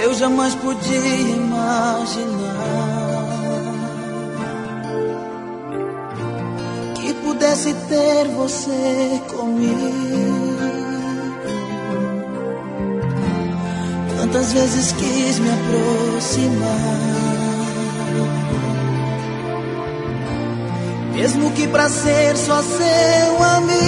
eu jamais podia imaginar que pudesse ter você comigo. Tantas vezes quis me aproximar, mesmo que pra ser só seu amigo.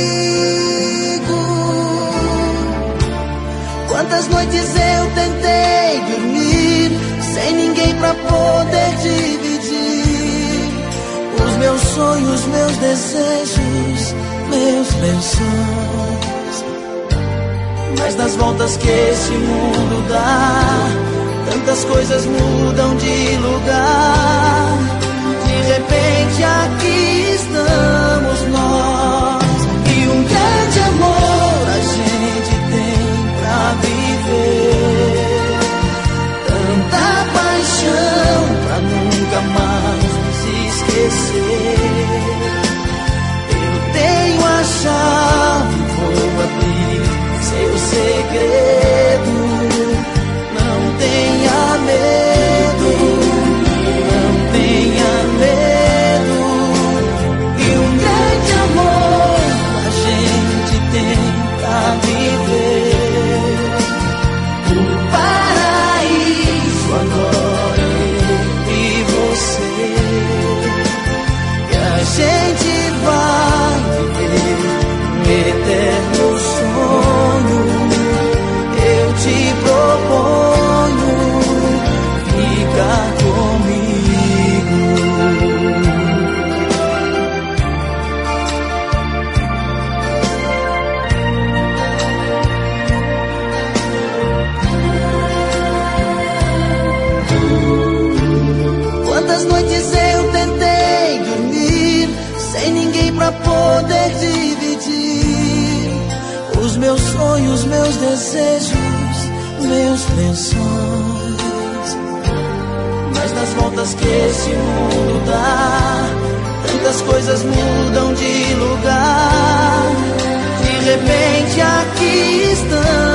Quantas noites eu tentei dormir sem ninguém pra poder dividir os meus sonhos, meus desejos, meus lençóis. Mas nas voltas que esse mundo dá, tantas coisas mudam de lugar. De repente aqui estamos nós, e um grande amor a gente tem pra viver. Tanta paixão pra nunca mais se esquecer. Eu tenho a chave, vou abrir seu segredo. Não tenha medo, não tenha medo. E um grande amor a gente tem pra viver. Um paraíso agora eu e você. E a gente vai viver um eterno sonho. Eu te proponho ficar comigo. Quantas noites eu tentei dormir sem ninguém pra poder dividir os meus sonhos, meus desejos, meus lençóis. Mas nas voltas que esse mundo dá, tantas coisas mudam de lugar. De repente aqui estamos